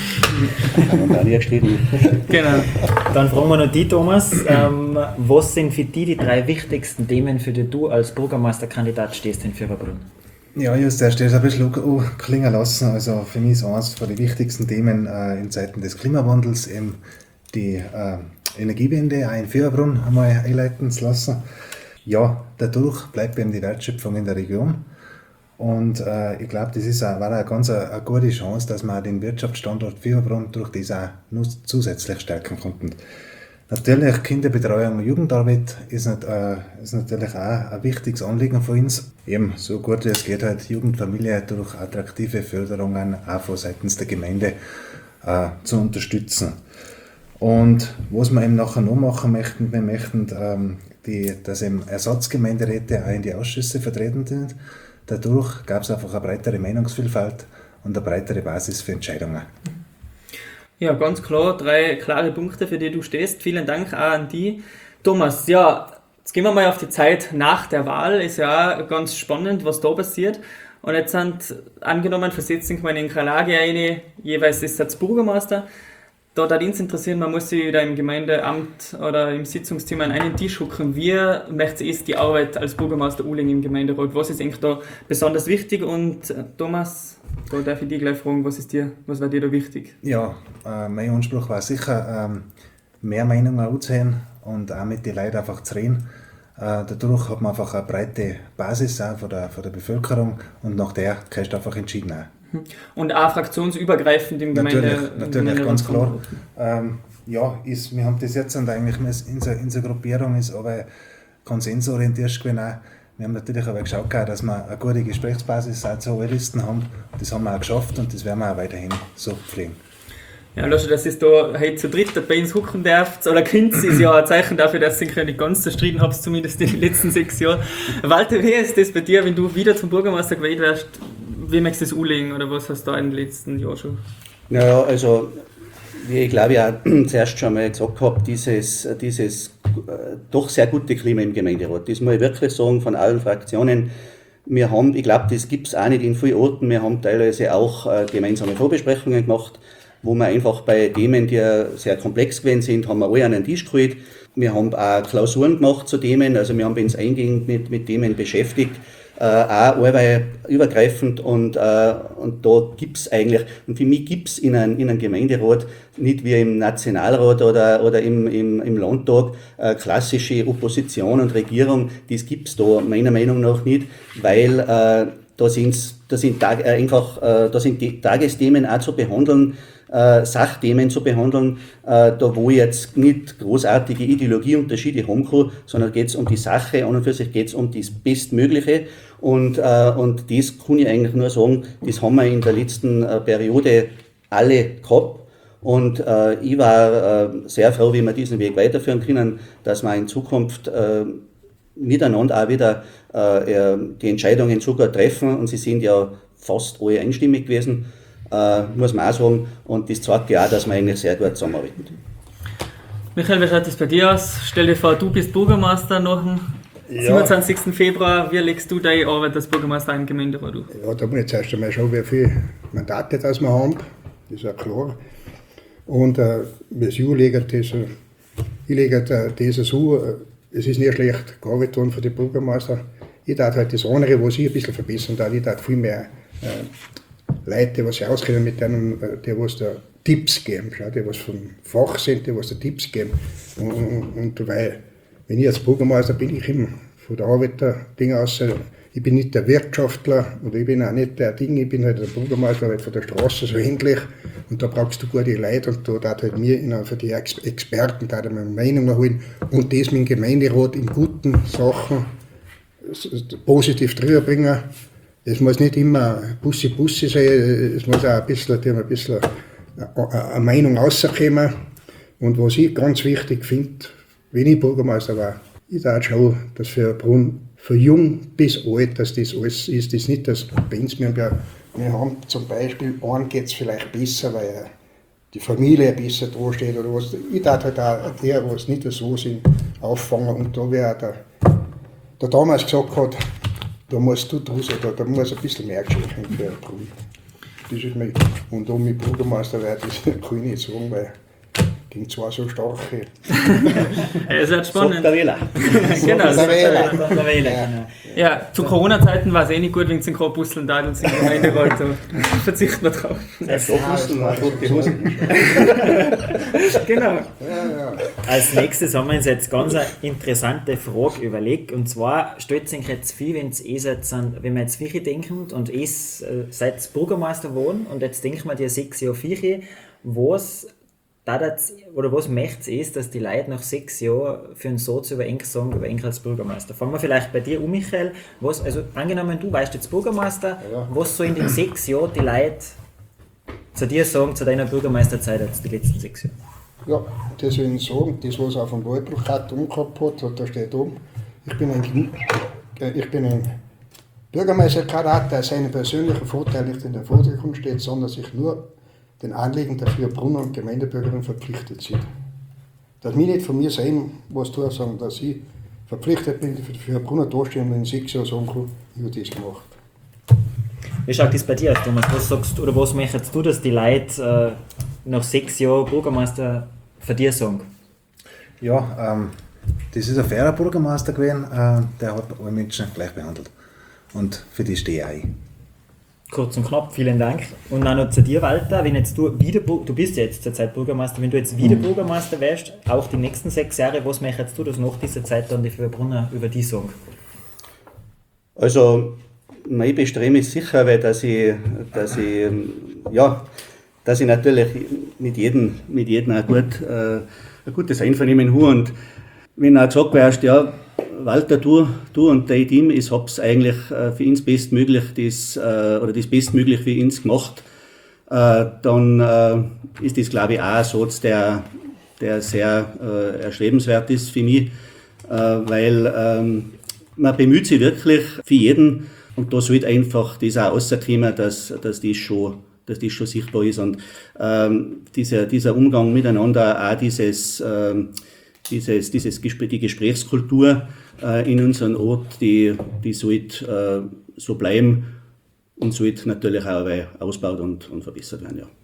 Und auch nicht Genau. Dann fragen wir noch die, Thomas, ähm, was sind für dich die drei wichtigsten Themen, für die du als Bürgermeisterkandidat stehst in Fürwabrunn? Ja, just erst ein bisschen klingen lassen. Also für mich ist eines von den wichtigsten Themen äh, in Zeiten des Klimawandels eben die äh, Energiewende auch in Fürwabrunn einmal einleiten zu lassen. Ja, dadurch bleibt eben die Wertschöpfung in der Region. Und äh, ich glaube, das ist auch, war eine ganz eine, eine gute Chance, dass wir den Wirtschaftsstandort Fürwabrunn durch das auch noch zusätzlich stärken konnten. Natürlich, Kinderbetreuung und Jugendarbeit ist, nicht, äh, ist natürlich auch ein wichtiges Anliegen von uns. Eben so gut wie es geht, halt Jugendfamilie durch attraktive Förderungen auch von seitens der Gemeinde äh, zu unterstützen. Und was wir eben nachher noch machen möchten, wir möchten, ähm, die, dass eben Ersatzgemeinderäte auch in die Ausschüsse vertreten sind. Dadurch gab es einfach eine breitere Meinungsvielfalt und eine breitere Basis für Entscheidungen. Ja, ganz klar, drei klare Punkte, für die du stehst. Vielen Dank auch an die. Thomas, ja, jetzt gehen wir mal auf die Zeit nach der Wahl. Ist ja auch ganz spannend, was da passiert. Und jetzt sind angenommen, versetzen wir in keine Lage eine, jeweils ist jetzt Bürgermeister. Da würde uns interessieren, man muss sich wieder im Gemeindeamt oder im Sitzungsteam an einen Tisch hucken. Wie möchte es die Arbeit als Bürgermeister Uhling im Gemeinderat? Was ist eigentlich da besonders wichtig? Und äh, Thomas, da darf ich dich gleich fragen, was ist dir, was war dir da wichtig? Ja, äh, mein Anspruch war sicher, ähm, mehr Meinungen anzuhören und auch mit den Leuten einfach zu reden. Äh, dadurch hat man einfach eine breite Basis auch von der, von der Bevölkerung, und nach der kannst du einfach entschieden auch. Und auch fraktionsübergreifend im Gemeinde. Natürlich, natürlich ganz klar. Ähm, ja, ist, wir haben das jetzt, und eigentlich unsere, unsere Gruppierung ist aber konsensorientiert gewesen auch. Wir haben natürlich aber geschaut, dass wir eine gute Gesprächsbasis auch zu hohe Listen haben. Das haben wir auch geschafft, und das werden wir auch weiterhin so pflegen. Ja, Lasche, dass es da heute zu dritt bei uns hucken darf, oder könnt, ist ja ein Zeichen dafür, dass ihr nicht ganz zerstritten habt, zumindest in den letzten sechs Jahren. Walter, wie ist das bei dir, wenn du wieder zum Bürgermeister gewählt wirst? Wie möchtest du das anlegen, oder was hast du da in den letzten Jahren schon? Naja, also, wie ich glaube, ich auch zuerst schon mal gesagt habe, dieses, dieses äh, doch sehr gute Klima im Gemeinderat, das muss ich wirklich sagen, von allen Fraktionen. Wir haben, ich glaube, das gibt es auch nicht in vielen Orten, wir haben teilweise auch äh, gemeinsame Vorbesprechungen gemacht, wo wir einfach bei Themen, die sehr komplex gewesen sind, haben wir alle an den Tisch geholt. Wir haben auch Klausuren gemacht zu Themen, also wir haben uns eingehend mit, mit Themen beschäftigt, äh, auch allweil übergreifend, und, äh, und da gibt es eigentlich, und für mich gibt es in einem, in einem Gemeinderat nicht wie im Nationalrat oder, oder im, im, im Landtag äh, klassische Opposition und Regierung, das gibt es da meiner Meinung nach nicht, weil äh, da, sind's, da, sind Tag, äh, einfach, äh, da sind die Tagesthemen auch zu behandeln, Äh, Sachthemen zu behandeln, äh, da wo ich jetzt nicht großartige Ideologieunterschiede haben kann, sondern geht es um die Sache, an und für sich geht es um das Bestmögliche, und, äh, und das kann ich eigentlich nur sagen, das haben wir in der letzten äh, Periode alle gehabt, und äh, ich war äh, sehr froh, wie wir diesen Weg weiterführen können, dass wir in Zukunft äh, miteinander auch wieder äh, die Entscheidungen sogar treffen, und sie sind ja fast alle einstimmig gewesen. Uh, muss man auch sagen, und das zeigt ja auch, dass wir eigentlich sehr gut zusammenarbeiten. Michael, wie schaut das bei dir aus? Stell dir vor, du bist Bürgermeister nach dem ja. siebenundzwanzigsten Februar. Wie legst du deine Arbeit als Bürgermeister im Gemeinderat durch? Ja, da muss ich zuerst einmal schauen, wie viele Mandate das wir haben. Das ist ja klar. Und äh, das ich lege das, ich lege das so, es ist nicht schlecht gearbeitet für die Bürgermeister. Ich darf halt das andere, was ich ein bisschen verbessern darf, ich darf viel mehr äh, Leute, die sich auskennen mit denen, die was da Tipps geben, schau, die was vom Fach sind, die was da Tipps geben. Und, und, und weil, wenn ich als Bürgermeister bin, ich immer von der Arbeiter-Ding aus, ich bin nicht der Wirtschaftler und ich bin auch nicht der Ding, ich bin halt der Bürgermeister halt von der Straße so endlich und da brauchst du gute Leute und da darf halt mir in, für die Ex Experten da meine Meinung holen und das mit dem Gemeinderat in guten Sachen positiv drüber bringen. Es muss nicht immer Bussi-Bussi sein, es muss auch ein bisschen, ein bisschen eine Meinung rauskommen. Und was ich ganz wichtig finde, wenn ich Bürgermeister war, ich darf schauen, dass für Brunn, für jung bis alt, dass das alles ist. Das ist nicht das bei uns. Wir haben, ja, wir haben zum Beispiel, einen geht es vielleicht besser, weil die Familie besser dasteht oder was. Ich darf halt auch der, was nicht so sind, auffangen. Und da wäre der, der damals gesagt hat, da musst du draus, da, da muss ein bisschen mehr geschehen für Brunn. Das ist mir, und um mit Bürgermeister werde, das kann ich nicht sagen, weil gegen zwei so starke. Es wird spannend. Sagt der Wähler. Genau, Sagt der Wähler. sagt Der Wähler, genau. Ja, zu Corona-Zeiten war es eh nicht gut, wenn sie gerade busseln da und sind im Gemeinderat. Da verzichten wir drauf. Das Busseln war gut die Hose. Genau. Ja, ja. Als nächstes haben wir uns jetzt ganz eine interessante Frage überlegt. Und zwar stellt sich jetzt viel, wenn ihr jetzt, wenn wir jetzt Vieche denken und ihr seid Bürgermeister geworden und jetzt denken wir dir sechs Jahre Vieche, was da das, oder was möchtet ihr, dass die Leute nach sechs Jahren für einen Satz über Enk sagen, über Enk als Bürgermeister? Fangen wir vielleicht bei dir um, Michael. Was, also angenommen, du weißt jetzt Bürgermeister, ja. Was so in den sechs Jahren die Leute zu dir sagen, zu deiner Bürgermeisterzeit jetzt die letzten sechs Jahre? Ja, das will ich sagen, das was auf dem Wahlplakat umgehabt hat, da steht oben, ich bin ein, ich bin ein Bürgermeisterkandidat, der seine persönlichen Vorteile nicht in der Vordergrund steht, sondern sich nur den Anliegen der vier Brunner und Gemeindebürgerinnen verpflichtet sind. Dass wir nicht von mir selber was tun, sondern dass ich verpflichtet bin, für die vier Brunner dastehen und in sechs Jahren sagen kann, ich habe das gemacht. Wie schaut das bei dir aus, Thomas? Was sagst oder was möchtest du, dass die Leute äh, nach sechs Jahren Bürgermeister für dir sagen? Ja, ähm, das ist ein fairer Bürgermeister gewesen, äh, der hat alle Menschen gleich behandelt. Und für die stehe ich ein. Kurz und knapp, vielen Dank. Und dann noch zu dir, Walter, wenn jetzt du wieder, du bist jetzt zurzeit Bürgermeister, wenn du jetzt wieder Bürgermeister wärst, auch die nächsten sechs Jahre, was möchtest du, dass nach dieser Zeit dann die Brunner über die sagen? Also, mein Bestreben ist sicher, weil dass ich, dass ich, ja, dass ich natürlich mit jedem, mit jedem ein, gut, äh, ein gutes Einvernehmen habe. Und wenn auch gesagt wirst, ja, Walter, du, du und dein Team, ich habe es eigentlich äh, für uns bestmöglich das, äh, oder das bestmöglich für uns gemacht, äh, dann äh, ist das, glaube ich, auch ein Satz, der, der sehr äh, erstrebenswert ist für mich, äh, weil ähm, man bemüht sich wirklich für jeden und da sollte einfach das auch rauskommen, dass, dass, das schon, dass das schon sichtbar ist und ähm, dieser, dieser Umgang miteinander, auch dieses, ähm, dieses, dieses Gespräch, die Gesprächskultur äh, in unserem Ort, die, die sollte äh, so bleiben und sollte natürlich auch ausgebaut und, und verbessert werden. Ja.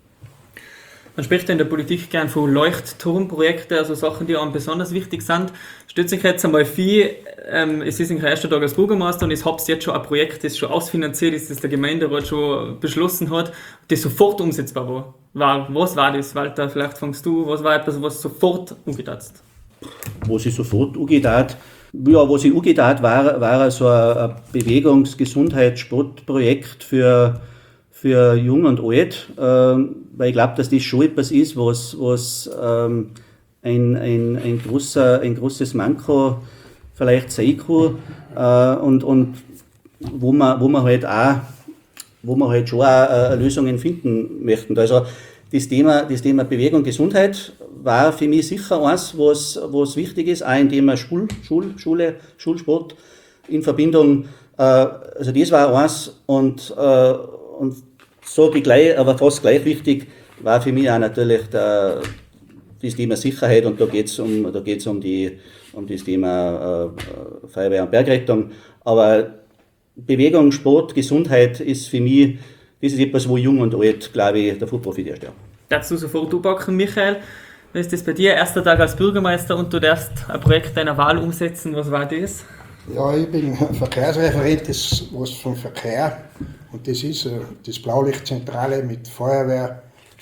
Man spricht in der Politik gern von Leuchtturmprojekten, also Sachen, die einem besonders wichtig sind. Stellt sich jetzt einmal viel, ähm, es ist in der ersten Tag als Bürgermeister und ich habe jetzt schon ein Projekt, das schon ausfinanziert ist, das der Gemeinderat schon beschlossen hat, das sofort umsetzbar war. war. Was war das, Walter? Vielleicht fängst du, was war etwas, was sofort umgesetzt? Was ich sofort umgesetzt ja, was ich umgesetzt war, war so ein Bewegungs-, Gesundheits-, Sportprojekt für für Jung und Alt, äh, weil ich glaube, dass das schon etwas ist, was, was ähm, ein, ein, ein, großer, ein großes Manko vielleicht sein kann äh, und, und wo man, wo man halt auch, wo man halt schon auch äh, Lösungen finden möchten. Also das Thema, das Thema Bewegung und Gesundheit war für mich sicher eins, was, was wichtig ist, auch im Thema Schul, Schul, Schule, Schulsport in Verbindung, äh, also das war eins und, äh, und so die gleich, aber fast gleich wichtig war für mich auch natürlich der, das Thema Sicherheit und da geht es um, da geht's um, die, um das Thema äh, Feuerwehr und Bergrettung. Aber Bewegung, Sport, Gesundheit ist für mich, das ist etwas, wo Jung und Alt, glaube ich, davon profitiert. Ja. Darfst du sofort anpacken, Michael? Wie ist das bei dir? Erster Tag als Bürgermeister und du darfst ein Projekt deiner Wahl umsetzen. Was war das? Ja, ich bin Verkehrsreferent, das was vom Verkehr und das ist das Blaulichtzentrale mit Feuerwehr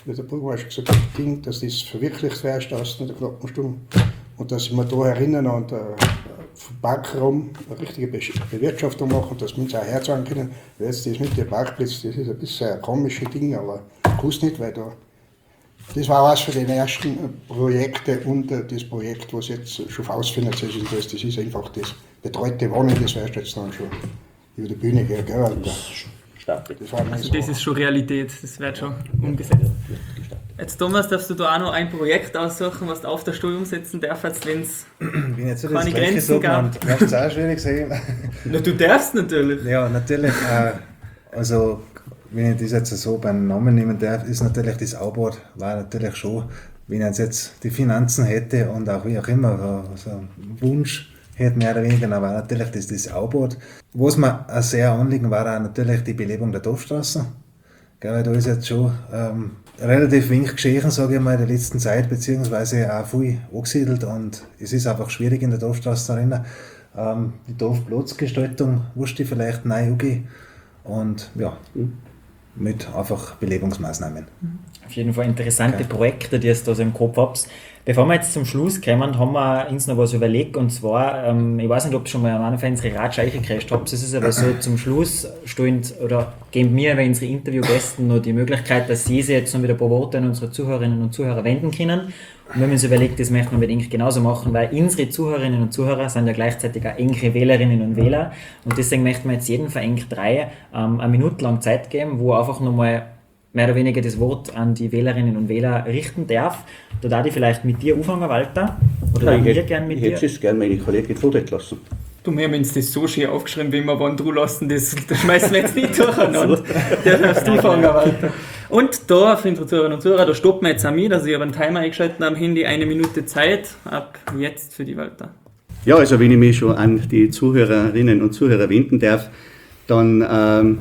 wie der Bürgermeister gesagt hat, Ding, dass das verwirklicht wird, aus der knappen Stunde. Und dass wir da herinnen und äh, vom Parkraum eine richtige Be Bewirtschaftung machen, dass wir uns auch herzahlen können. Weil jetzt das mit dem Parkplatz, das ist ein bisschen ein komisches Ding, aber ich wusste nicht, weil da. Das war eines von den ersten Projekten und äh, das Projekt, was jetzt schon ausfinanziert ist. Das, das ist einfach das betreute Wohnen, das wirst du jetzt dann schon über die Bühne gehen. Gell? Und, äh, das war Also so. das ist schon Realität, das wird schon umgesetzt. Jetzt Thomas, darfst du da auch noch ein Projekt aussuchen, was du auf der Stuhl umsetzen darfst, wenn es Wenn jetzt so keine das Gleiche Grenzen sagt, gab. dann wirst du es auch schwierig sehen. Na, du darfst natürlich. Ja, natürlich. Äh, also, wenn ich das jetzt so beim Namen nehmen darf, ist natürlich das Aubad, war natürlich schon, wenn ich jetzt die Finanzen hätte und auch wie auch immer so einen Wunsch hätte, mehr oder weniger, dann war natürlich das, das Aubad. Was mir ein sehr Anliegen war, auch natürlich die Belebung der Dorfstraße. Weil da ist jetzt schon ähm, relativ wenig geschehen, sage ich mal, in der letzten Zeit, beziehungsweise auch viel angesiedelt und es ist einfach schwierig in der Dorfstraße drinnen. Ähm, die Dorfplatzgestaltung wusste ich vielleicht neu angehen und ja, mit einfach Belebungsmaßnahmen. Auf jeden Fall interessante okay. Projekte, die ihr da so im Kopf habt. Bevor wir jetzt zum Schluss kommen, haben wir uns noch was überlegt. Und zwar, ähm, ich weiß nicht, ob ihr schon mal am Anfang unsere Ratscheiche gekriegt habt. Es ist aber so, zum Schluss stehen, oder geben mir bei unseren Interviewgästen noch die Möglichkeit, dass sie sich jetzt noch wieder ein paar Worte an unsere Zuhörerinnen und Zuhörer wenden können. Und wir haben uns überlegt, das möchten wir unbedingt genauso machen, weil unsere Zuhörerinnen und Zuhörer sind ja gleichzeitig auch enge Wählerinnen und Wähler. Und deswegen möchten wir jetzt jeden verengt drei ähm, eine Minute lang Zeit geben, wo einfach nochmal mehr oder weniger das Wort an die Wählerinnen und Wähler richten darf. Da darf ich vielleicht mit dir anfangen, Walter. Oder Nein, wir ich gern mit ich dir? hätte es gerne meine Kollegin vortreten lassen. Du, wir haben uns das so schön aufgeschrieben, wie wir wollen drüber lassen, das, das schmeißen wir jetzt nicht durcheinander. Der darfst du fangen, Walter. Und da, für unsere Zuhörerinnen und Zuhörer, da stoppen wir jetzt an mich, dass ich habe einen Timer eingeschaltet am Handy, eine Minute Zeit, ab jetzt für die Walter. Ja, also wenn ich mich schon an die Zuhörerinnen und Zuhörer wenden darf, dann ähm,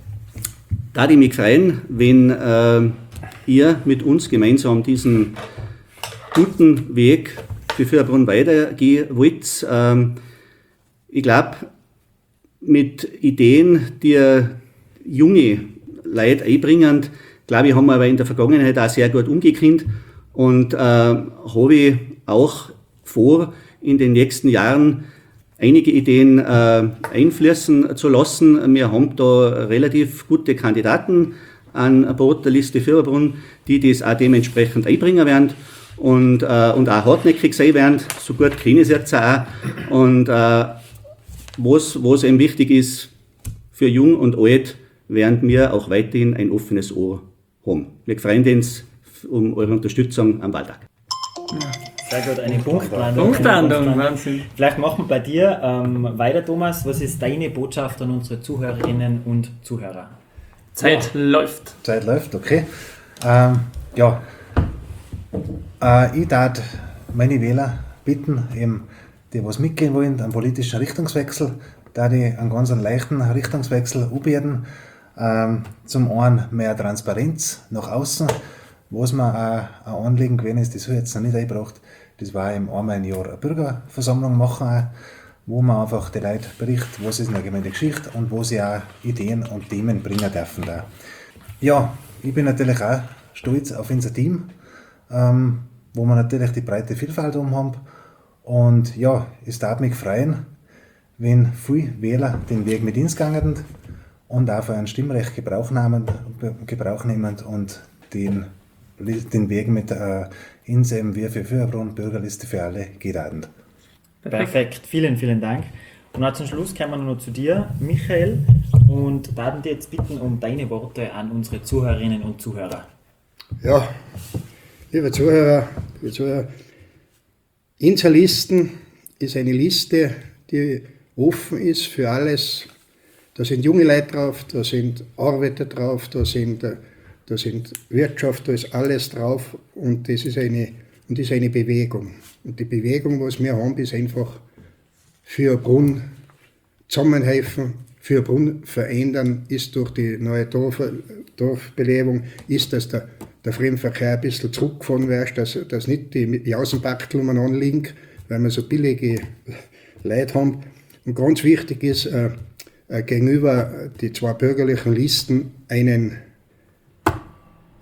da ich mich freuen, wenn äh, ihr mit uns gemeinsam diesen guten Weg für Fürbrunn weitergehen wollt. Ähm, ich glaube, mit Ideen, die junge Leute einbringen, glaube ich, haben wir aber in der Vergangenheit auch sehr gut umgekehrt und äh, habe ich auch vor, in den nächsten Jahren einige Ideen äh, einfließen zu lassen. Wir haben da relativ gute Kandidaten an Bord der Liste Fürbrunn, die das auch dementsprechend einbringen werden und, äh, und auch hartnäckig sein werden. So gut kenne ich es jetzt auch. Und äh, was, was eben wichtig ist, für Jung und Alt werden wir auch weiterhin ein offenes Ohr haben. Wir freuen uns um eure Unterstützung am Wahltag. Sehr gut, eine Punktlandung. Punktlandung, Wahnsinn. Vielleicht machen wir bei dir ähm, weiter, Thomas. Was ist deine Botschaft an unsere Zuhörerinnen und Zuhörer? Zeit ja. läuft. Zeit läuft, okay. Ähm, ja, äh, ich darf meine Wähler bitten, eben, die was mitgehen wollen, einen politischen Richtungswechsel, da die einen ganz leichten Richtungswechsel anbieten. Ähm, zum einen mehr Transparenz nach außen, was mir auch ein Anliegen gewesen ist, das habe ich jetzt noch nicht eingebracht, das war eben einmal im Jahr eine Bürgerversammlung machen, wo man einfach die Leute berichtet, was ist in der Gemeindegeschichte und wo sie auch Ideen und Themen bringen dürfen. Da. Ja, ich bin natürlich auch stolz auf unser Team, ähm, wo wir natürlich die breite Vielfalt um haben. Und ja, es darf mich freuen, wenn viele Wähler den Weg mit uns gegangen und auch für ein Stimmrecht Gebrauch nehmen, Gebrauch nehmen und den, den Weg mit äh, uns eben wir für Fürbrunn, Bürgerliste für alle geht. Perfekt. Perfekt, vielen, vielen Dank. Und auch zum Schluss kommen wir noch zu dir, Michael, und würden dir jetzt bitten um deine Worte an unsere Zuhörerinnen und Zuhörer. Ja, liebe Zuhörer, liebe Zuhörer, unsere Listen ist eine Liste, die offen ist für alles. Da sind junge Leute drauf, da sind Arbeiter drauf, da sind, da sind Wirtschaft, da ist alles drauf und das ist eine, und das ist eine Bewegung. Und die Bewegung, was wir haben, ist einfach Fürbrunn zusammenhelfen, Fürbrunn verändern, ist durch die neue Dorf, Dorfbelebung, ist, dass der, der Fremdenverkehr ein bisschen zurückgefahren wird, dass, dass nicht die Jausenbachtel umeinander liegen, weil wir so billige Leute haben. Und ganz wichtig ist, äh, äh, gegenüber die zwei bürgerlichen Listen einen,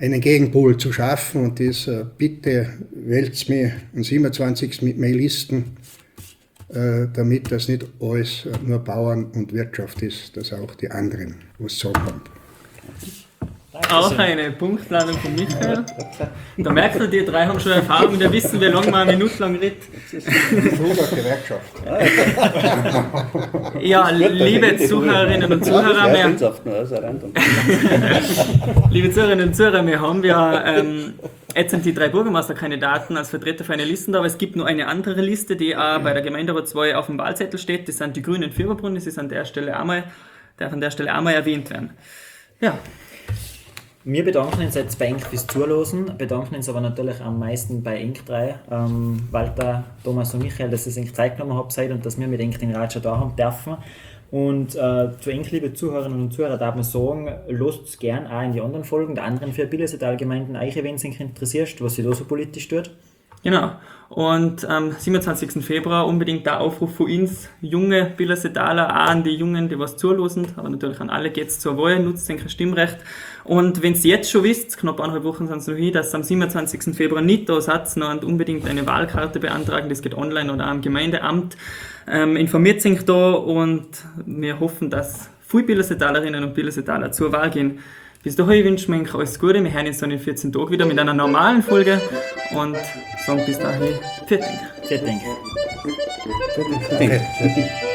einen Gegenpol zu schaffen und das äh, bitte wählt mir am siebenundzwanzigsten mit Mailisten, äh, damit das nicht alles nur Bauern und Wirtschaft ist, dass auch die anderen was zu sagen haben. Auch eine Punktladung von Michael. Da merkt man, die drei haben schon Erfahrung, die wissen, wie lange man eine Minute lang redet. Gewerkschaft. Ja, liebe Zuhörerinnen und Zuhörer, wir, liebe Zuhörerinnen und Zuhörer, wir haben ja, ähm, jetzt sind die drei Bürgermeisterkandidaten als Vertreter für eine Liste da, aber es gibt noch eine andere Liste, die auch bei der Gemeinderatswahl auf dem Wahlzettel steht. Das sind die Grünen Fürberbrunnen, das ist an der Stelle einmal, darf an der Stelle einmal erwähnt werden. Ja. Wir bedanken uns jetzt bei Enk fürs Zuhören, bedanken uns aber natürlich am meisten bei Enk drei, ähm, Walter, Thomas und Michael, dass ihr sich Zeit genommen habt seid und dass wir mit Enk den Ratscher da haben dürfen. Und äh, zu Enk, liebe Zuhörerinnen und Zuhörer, darf man sagen, lasst es gern auch in die anderen Folgen der anderen vier Billersetal-Gemeinden euch, wenn es euch interessiert, was sich da so politisch tut. Genau. Und am siebenundzwanzigsten Februar unbedingt der Aufruf von uns, junge Billersetaler, auch an die Jungen, die was zuhören, aber natürlich an alle, geht's zur Wahl, nutzt ein Stimmrecht. Und wenn ihr jetzt schon wisst, knapp eineinhalb Wochen sind es noch hin, dass am siebenundzwanzigsten Februar nicht da seid und unbedingt eine Wahlkarte beantragen, das geht online oder auch am Gemeindeamt, ähm, informiert euch da und wir hoffen, dass viele Billersetalerinnen und Billersetaler zur Wahl gehen. Bis dahin wünschen wir euch alles Gute. Wir hören uns dann in vierzehn Tagen wieder mit einer normalen Folge und sagen bis dahin, vielen Dank. Vielen Dank. Danke.